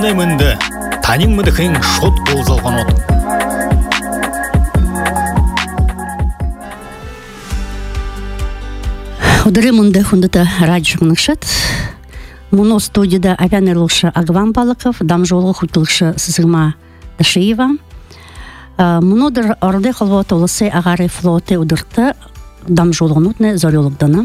Оне мынды, танин мыдыхын шот болзалған от. Удары мынды хундыта радио мыныкшат. Муно студияда авианерлықшы Агван Балыков, дамжолғы хутылықшы Сызырма Дашиева. Мунодыр орды холвот олысы ағары флоты удырты дамжолғын утны зориологдана.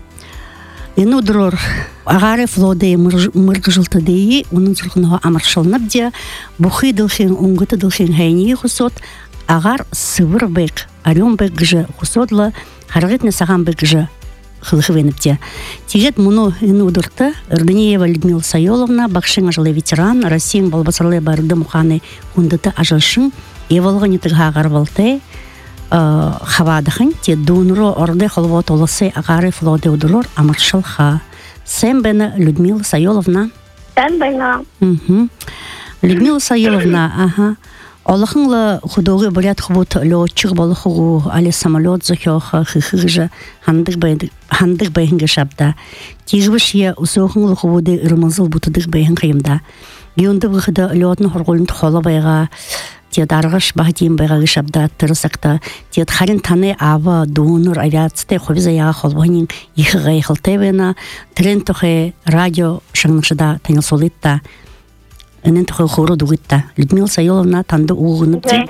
Ені удырор ағары флоты мыргыжылты дейі, оның зылғынға амыршылынып де, бұхи дылхин, ұңғыты дылхин хайнии хусот, ағар сывыр бәк, арен бәк гыжы хусодлы, харғытны саған бәк гыжы хылхывеніпте. Тегет мұны ені удырты Ирдынеева Людмила Сайоловна, бақшың ажылы ветеран, Россиян балбасарлы барды мұқаны хүндіті ажылшың, евалғы нетіға ағарвалты хавадықын, те доныры орды холвот олысы ағары флоды удырор амыршылға. Сен бәні Людмила Сайоловна? Сен бәні. Людмила Сайоловна, ага. Олахынлы худоғы білет хубут летчик болы хугу, али самолет захёха, хыхыжа, хандық бәйінгі шабда. Тегібіш е усоғынлы хубуды ұрмызыл бұтыдық бәйін қиымда. Геонды бұқыды летны хорғылын тұхолы байға, тет арғыш бағдейін байға шабда тұрысақта, тет харин таны авы, доныр, авиацияты ховиза яға холбағының ехі ғайқылты бәйіна, трен тұхы радио шаңнықшыда таңыл солитта. Энен тұқы қору дуғытта. Людмила Сайоловна танды уғынып де?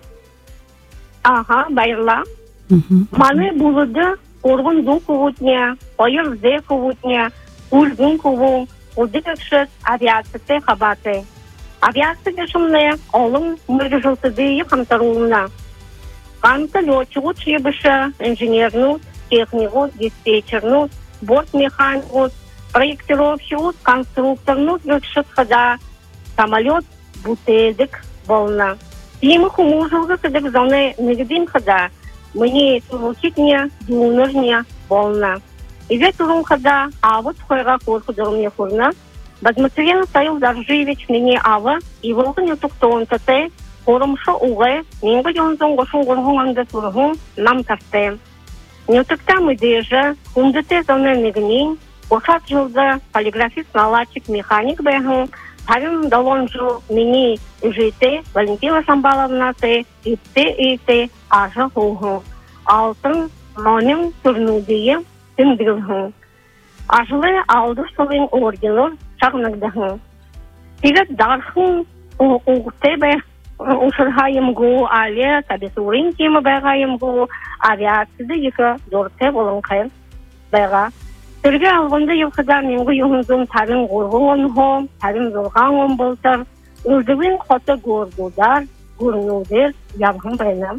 Ага, байырла. Маны бұлыды орғын ду күвутне, ойыр зе күвутне, үлгін күву, ұдыкшыт авиацияты қабаты. Авиация кешімне олың мүргі жылтыдыйы қамтаруына. Қанты летчигу чебішы, инженерну, технику, диспетчерну, борт механику, проектировщику, конструкторну, летшыт қада, самолет бутедик волна. Тимы хумужылғы кедек зоны негдин хада, мне туручитне дунырне волна. Изе турун хада авы тхойға корхудырмне хурна, Базматерина Саил Даржиевич мне авы, и волгын ютуктуын тате, хорымшы уғы, менгі йонзон гошын горгуңанды турғын нам тарте. Нютукта мыдежі, хундыте зоны негнин, гошат жылды полиграфист наладчик механик бәғын, Харин долонжу мини жите Валентина Самбаловна те ите ажа ху. Алтын моним турнудие тимдилху. Ажлы алды солин орденор чагнагдаху. Тигет дарху угтебе ушырхайым гу але табисурин кема бәгайым гу авиацияда ека дорте болынқайын бәға. Түрге алғында елқыда менгі юғынзым тарин ғорғын ғом, тарин зылған ғом болтар, үлдігін қоты ғорғудар, ғорнудер явғын байнам.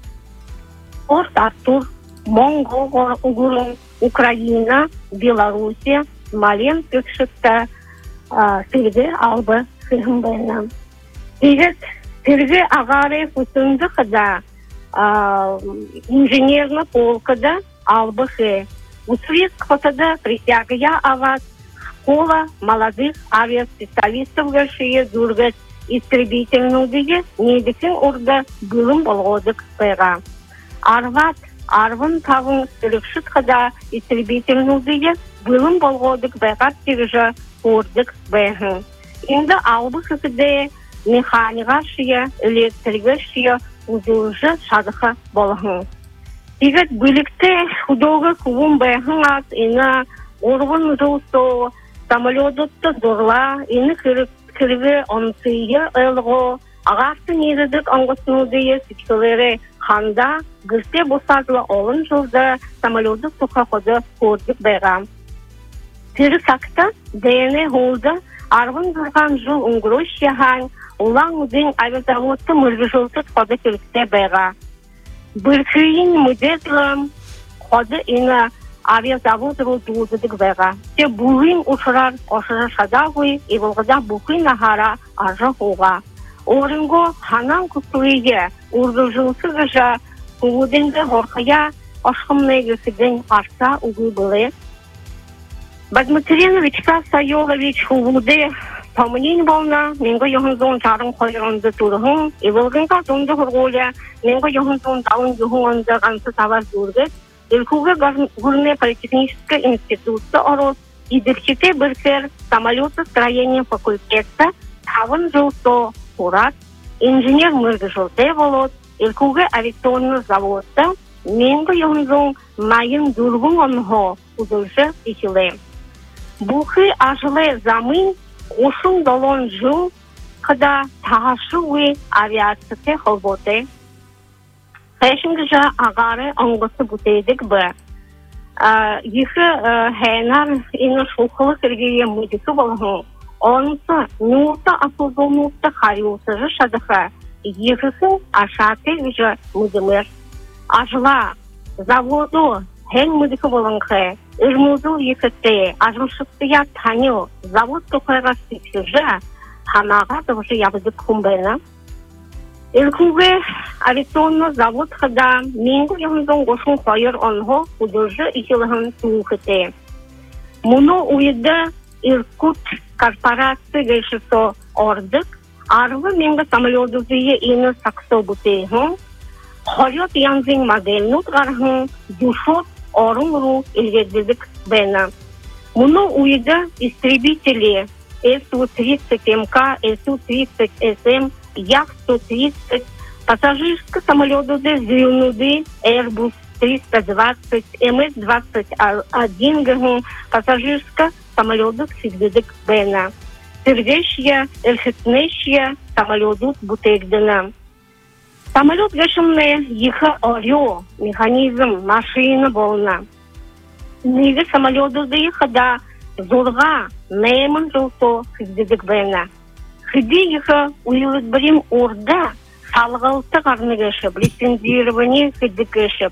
Орт Артур, Монгол ғорғын, Украина, Белоруссия, Мален түкшікті түрге албы ғырғын байнам. Түрге ағары құтынды қыда инженерны полкада албы ғы. Усвист хотада присягая ават школа молодых авиаспециалистов гашие дургат истребительнудыге недекин орда бөлім болғодық байға. Арвын тавын сүрікшіт қада истребительнудыге бөлім болғодық байға тегіжі ордық байғын. Енді албы қықыды механиға шия, электригі шия ұзылжы шадықы болғын. Тегет бүлікті худоғы күвім бәйхін ат, ені орғын жылсо, самолетті зорла, ені кіргі онсыйы әлгі, ағасты недідік аңғысынудыйы сүкселері қанда, гүрсе босадлы олын жылды самолеты сұқа қоды көрдік бәйға. Тері сақта дәйіне олды, арғын тұрған жыл ұңғырыш яған, олаң үден авиазаводты мүргі жылтыт қоды кірікте бәйға. Біркейін мүдетлім қоды ені авиазаводы рудудыдық бәға. Те бұғын ұшырар ұшырар шадағой, евылғыда бұқын ағара ажы хуға. Орынғы ханан күттуеге ұрғы жылсы ғыжа ұғыденді ғорқая ашқымны гүсіден арса ұғы бұлы. Базматерина Вячеслав Сайолович ұғыды Памынин болна, менгі йоғынзон жарын қойырынды тұрғын, евылғынға зонды ғырғолы, менгі йоғынзон дауын юғынды ғансы тавар дұрғы, Илкуга Горный политехнический институт орос, идерчите бырсер самолетостроения факультета тавын жылто урат, инженер мырды жылте болот, илкуге авиационный заводта, менго йонзон майын дургун онхо удылжы ичиле. Бухы ажыле замын, ушун долон жыл, када тағашуы авиацияте холботе. Хэшингжа агары оңгысы бутейдік бі. Ехі хәйнар ины шухылы кіргеге мүдікі болғын. Онысы нұрта асылдылмұқты хайусыжы шадыға. Ехісін ашаты үжі мүдімір. Ажыла заводу хэн мүдікі болғынқы. Үрмузыл ехіте ажылшықтыя таню завод тұқайға сүйші ханаға дұғышы ябыдық құмбайна. Илкуге авиационный завод хада менгу йонзон гошун хайыр онхо удылжы ичилыхын туухыте. Муно уйда Иркут корпорация гешісо ордық, арвы менгі самолетузые ины саксо бутейхын, хайот янзин моделнут гархын, дюшот орынру илгеддік бэна. Муно уйда истребители Су-30МК, Су-30СМ, Як-130, пассажирские самолеты Зюнуды, Airbus 320, МС-21, пассажирская самолеты Сигдедек Бена. Сердечья, эльфетнещья самолеты Бутегдена. Самолет гашымны ехы орё, механизм, машина болна. Неге самолеты ехыда зорға, нәймін жылто Сигдедек Бена. Хыди ехы уйлык бірім орда, салғалты қарны кешіп, лицензирование хыди кешіп.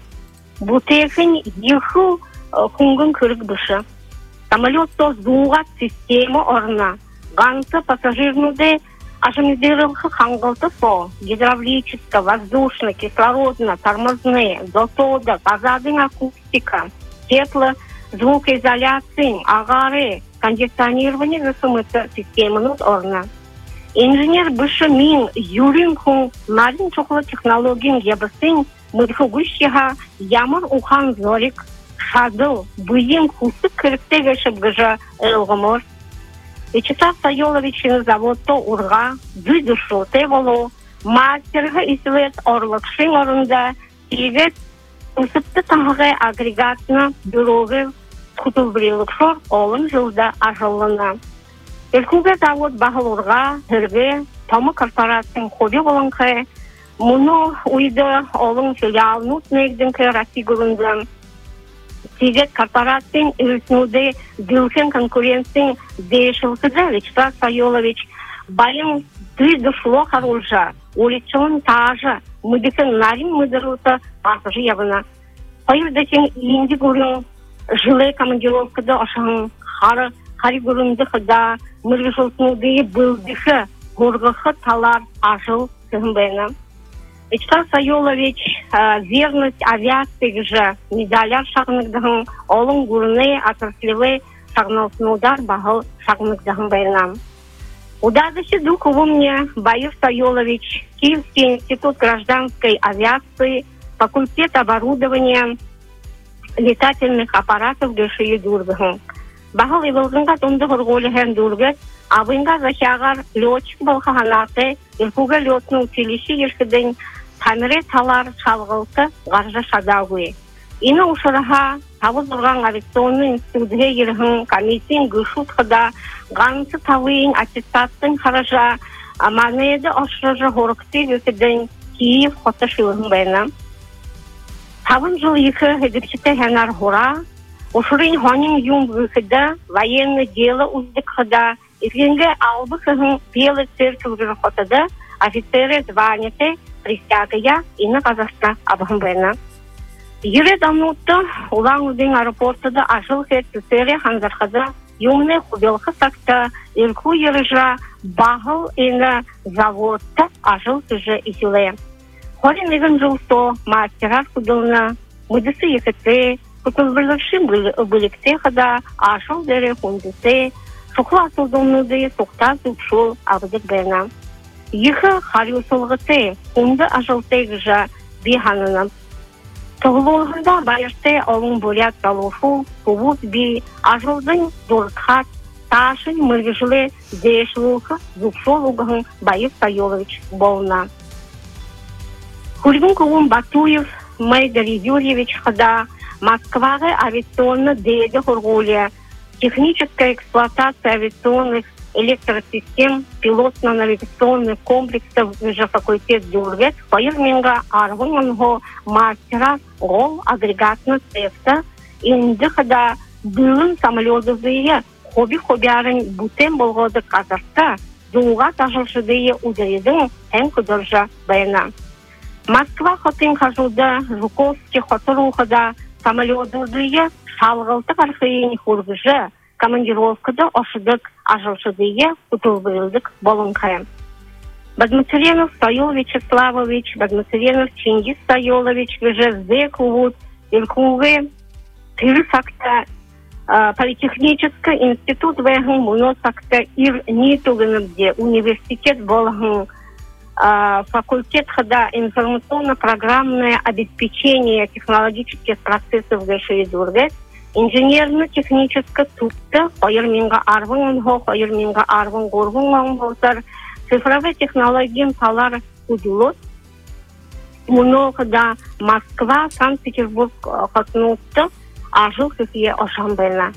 Бутегін ехы күнгін көрік бұшы. Самолетто зуғат система орна. Ганты пассажирнуде ажымыздерылғы қаңғылты со, гидравлическа, воздушна, кислородна, тормозны, дотода, газадың акустика, тепло, звукоизоляция, агары, кондиционирование засымыты системанут орна. Инженер бышы мин юрин хун марин чоқлы технологин ебісін мүдхугущиға ямар ухан зорик шадыл бұйым құсы кірікте кешіп гыжа ылғымыр. Вячеслав Сайоловичin заводто урға дүдүшу теволу мастерға исвет орлықшын орында тегет ұсыпты таңғы агрегатына бюроғы құтылбырылықшор олын жылда ажылына. Илкуге завод бағыл урға түрге тамы корпорациян хоби болынқы мұны ұйды олын филиалнут негдіңкі Россия Тигет корпорациян үлсінуде дүлкен конкуренциян дейшілсіді Вячеслав Сайолович байын дүдүшло қарулжа, уличон тажы, мүдікен нарин мүдіруты басыжы ябына. Пайырдасен енді көрін жылы командировкада ашағын қари көрінді қыда мүргішілсінуде бұлдықы ғорғықы талар ажыл сығын байына. Вячеслав Сайолович верность авиации же медаляр шағынығдығын, олың гурны отраслевый шағыналсынудар бағыл шағынығдығын байынам. Удадышы дух у мне Баир Сайолович, Киевский институт гражданской авиации, факультет оборудования летательных аппаратов Гешии Дурбығын. Бағыл евылғынға тонды ғырғолыған Дурбет, абынға зашағар летчик болғанаты, илкуға летный училище ершіден Тамире талар шалғылты ғаржа шадауы. Ины ұшыраға тавыз ұрған авиационный институтыға ерігін комиссиян гүшутқыда ғансы тауын аттестаттың қаража аманеді ұшырыжы ғорықты өкіден Киев қоты шылығын байына. Тавын жыл екі хедірчіті хәнар ғора, ұшырын ғанын юм өкіді военный дело ұздыққыда езгенге албы қығын белі церківгірі қотыды офицеры званиты присягая ины Казахстан абығын байына. Ере дамнутты улан үдің аэропортыда ажыл хетсісері ханзарқыда юмны хубелқы сакта илку ережа бағыл ины заводты ажыл түжі исіле. Хорин егін жылсто мастерар күділіні мүдісі екіті күтілбірлікші бүлікте қыда ажыл дәрі хүндісі шуқла асылдымныды соқта зүпшул абыдық байына. Ехы хариусылғыты ұнды ажылтайғыжа бейханына. Тұғылығында байырты олың бөлят залушу, құвуз бей ажылдың дұртхат Сашин мыргыжилы Дешлуха Зубшолуган Баев Сайолович болна. Хургун Кулун Батуев Майдар Юрьевич хада Москвага авиационно деде Хургулия. Техническая эксплуатация авиационных электросистем пилотно-навигационных комплексов же факультет Дюргет Фаерминга Арвунго мастера гол агрегатно цеста инди хада дылын самолетовые хобби-хоббярын бутен болгоды казарта дуга тажылшыдые удайдың эн кудыржа байна. Москва хотын хажуда Жуковский хотырухада самолетовые шалғылты қарқыйын хургыжы командировкада ошыдык ажылшыдые кутулбылдык болынқайым. Бадматеренов Саил Вячеславович, Бадматеренов Чингис Саилович, ВЖЗ Кувут, Илкувы, Тырсакта, Политехнический институт Вэгэн Муносакта Ир Нитугыныбде, университет Болгэн, факультет хада информационно-программное обеспечение технологических процессов Гайшевидургет, инженерно-техническая тутта, Фаерминга Арвунго, Фаерминга Арвун Горвун цифровые технологии талар удилот, много Москва, Санкт-Петербург хотнутта, а жил какие Ошамбена.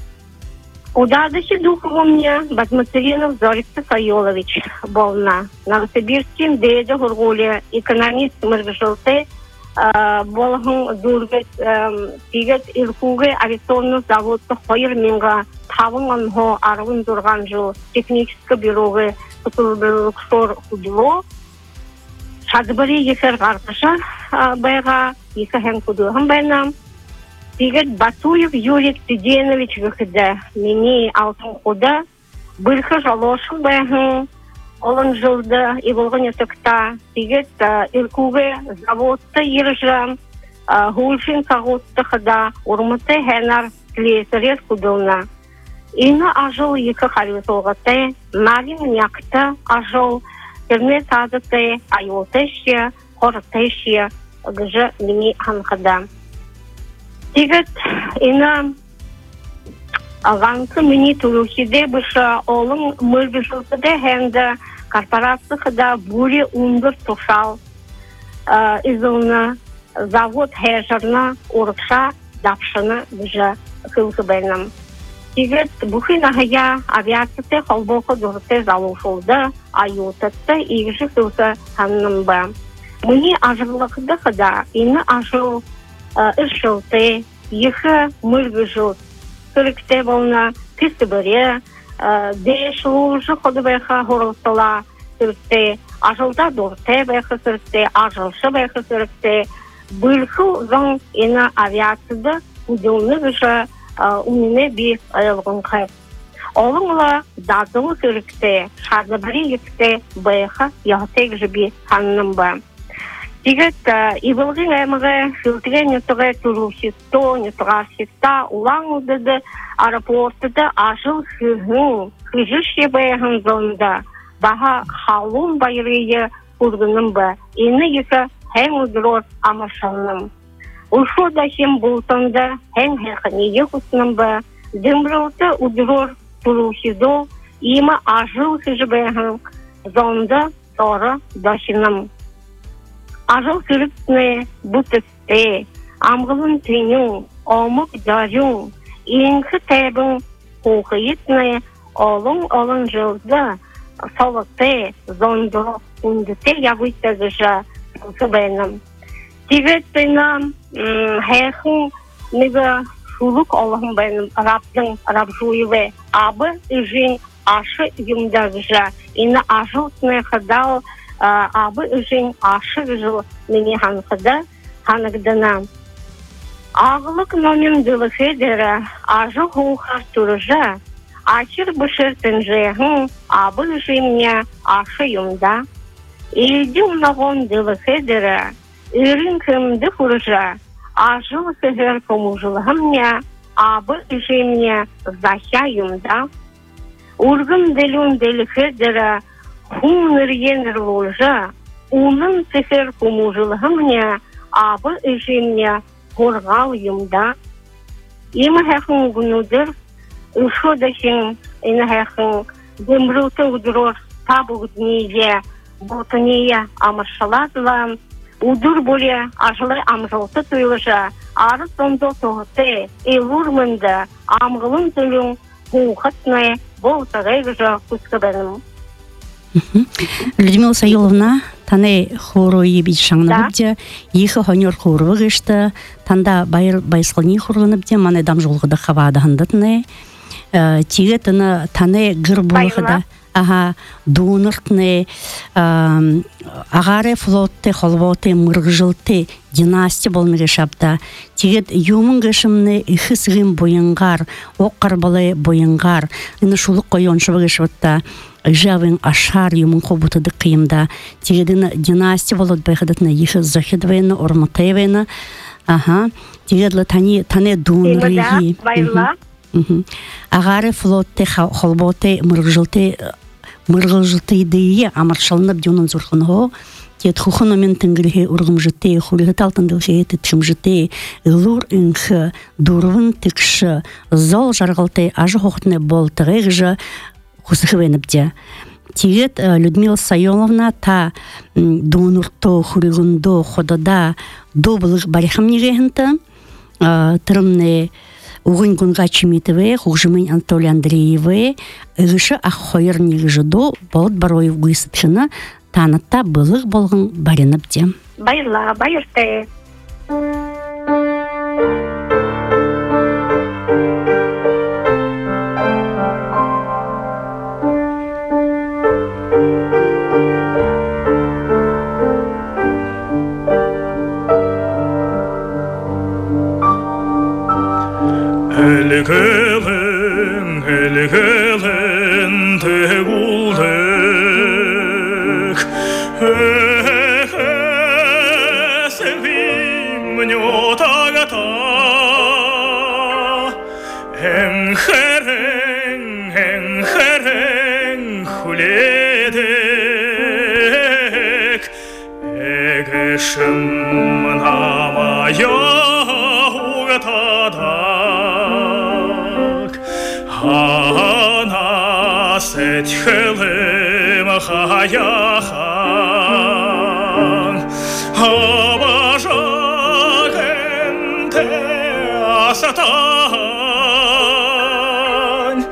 Удадыси духовня Бадматеринов Зорикта Сайолович болна. Новосибирским деде Хургулия, экономист Мыргышылты, Болган Дургет, Тигет Иркуге, авиационный завод Фаерминга, Таванго, Арвун Дурганжу, техническое бюро, Кутулбелуксор Худило, Шадбари Ефер Гарташа, Бэга, Ефахен Кудухан Бэнам, Тигет Батуев Юрий Тиденович выхода, Мини Алтын Худа, Бырха Жалошын Бэхын, Олон жылда и Волгане Токта, Тигет Иркуге, Заводта Иржа, Гульфин Кагутта Хада, Урматы Хенар, Тлесарес Кудылна. Ина ажыл екі харвитолғаты, Марин Някта ажыл, Термет Адаты, Айолтешия, Хоротешия, Гжа Мини Ханхада. Тигет ина Ганцы Мини Турухиде быша олың мыргышылтыде хэнда корпорация хада бури ундыр тушал изылна завод хэжарна урыкша дапшаны быжа кылсы бәйнам. Тигет бухина хая авиацияте холбоқы дұрты залушылды, айутатты игіші кылсы ханным ба. Мыни ажырлықды хада, ины ажыл ышылты, ехы мыргышыл, Сырыкте болна, писты bëре, дешлу жы ходы бэха хорылсыла сырыкте, ажылда дұрте бэха сырыкте, ажылшы бэха сырыкте, бұрху зон ина авиацияды удылны гыжы уміне би айылғын қайып. Олыңла дадылы сырыкте, шарды бірі екте бэха яғтек жы ханным ба. Тигет ибылғын әмігі филтре нетіғі түрушісто, нетіғашіста, улаң ұдыды аэропортыды ажыл хыгын, хыжыше бәйгін зонда, баға халун байрыйы құрғыным ба, ені екі әң ұдырор амашаным. Ұшу да хем бұлтында әң әқінеге құсыным ба, дымрылты ұдырор түрушісто, имі ажыл хыжы бәйгін зонда торы дашыным. Ажыл кырытны бутысты, амғылын түйнің, омық жарың, еңкі тәбің қоқиытны, олың жылды, солықты, зонды, үндіте явыйты ғыжа, ұлсы бәйнім. Тигеттіна хэхын неге шулық олығын бәйнім, рабдың рабжуеве, абы үжін ашы юмда ғыжа, ині ажылтны қадал, абы үжін ашы жыл мені ханқыда ханығдына. Ағылық номен дылығы дәрі ажы ғуқар тұрыжа, ашыр бұшыртын жайғын абы үжінне ашы юмда. Елді ұнағын дылығы дәрі үрін кімді құрыжа, ажыл сығыр көмужылығымне абы үжінне захя юмда. Ургын ділін ділігі дәрі Хумныр енір олжа, унын цифер кумужылығымне, абы үшінне қорғал юмда. Емі хәқын күнудыр, үшодашын инахын демруты удурор табугдниже ботания амаршаладла удур более ажлы амжолты туйлыша арыс ондо тоғыты илурмында амғылын түлің хухатны болтағайгыжа күскібенім. Людмила Сайоловна, тане хору ебит шаңнабыдде, ехі хонер хору ғышты, танда байсылни хорғыныбде, маны дам жолғыда хавада хандатны, тиге таны тане гыр болғыда, дуыныртны, ағары флотты, холвоты, мұрғжылты, династия болны ғышапта, тигет юмын ғышымны ихысығын бойынғар, оққар балы бойынғар, үні шулық қойон шыбы ғышватта, Жавин ашар юмын қобутыды қиымда. Тегедіні династия болуд байқадатына ехі зохидвайны, орматайвайны. Тегедлі тане дуынрыйы. Ағары флотты, холботы, мұрғылжылты идея амаршалынып дюнын зұрқынғы. Тет хухыны мен тінгілігі ұрғымжыты, хулығы талтындылығы тітшімжыты, ұлыр үнхі, дұрвын тікші, зол жарғылты, ажы хоқтыны болтығы ғыжы хусыхвенепде. Тигет Людмила Сайоловна та донурто хуригундо ходода доблых барихамнигехнта тырымны угын гунга чимитве хужмын Анатолий Андрееве гышы ахойрни гыждо болот бароев гыйсытшына танатта былык болгон баринепде. Байла, байырте. Elgelen teguldek sevim nyotagata enhereng huledek egeşim namaya ugatada Hana setchelim hayahan Habajagente asatan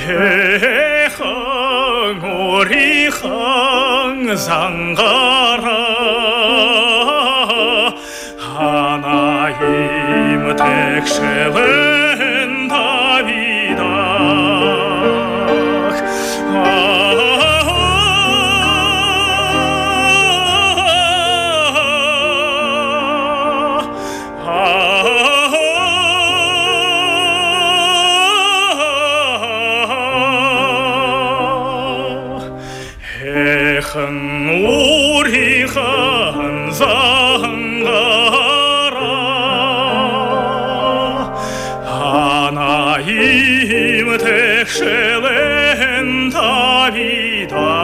Hechan orichan zangara Hanaim tekshelen Davidak Hechan orichan zangara Hanaim tekshelen Davida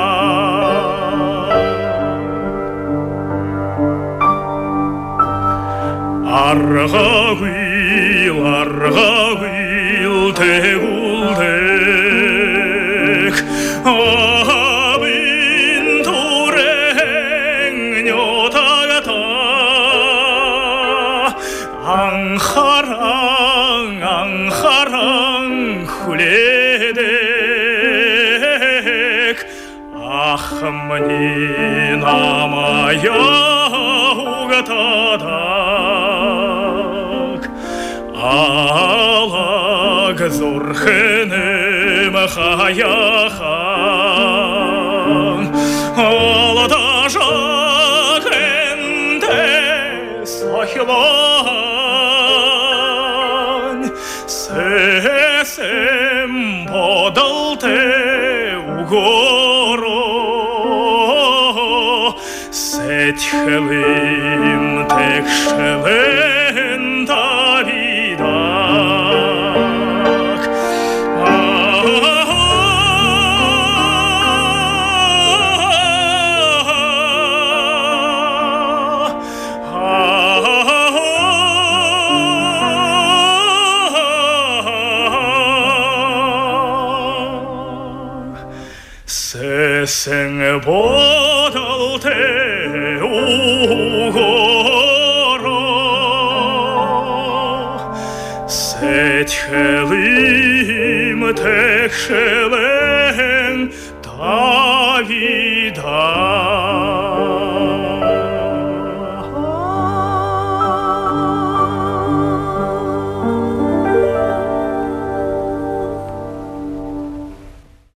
Argavil teguldek Abin tureng nyotagata Angharang huledek Ахмани намая угатадак Алаг зурхенем хаяхан Аладажагенте сахилан Сесем подалте угоро Сетхелим tekshelen Davidak 세상 보달 때 오거라 세틀림 택실행 다비다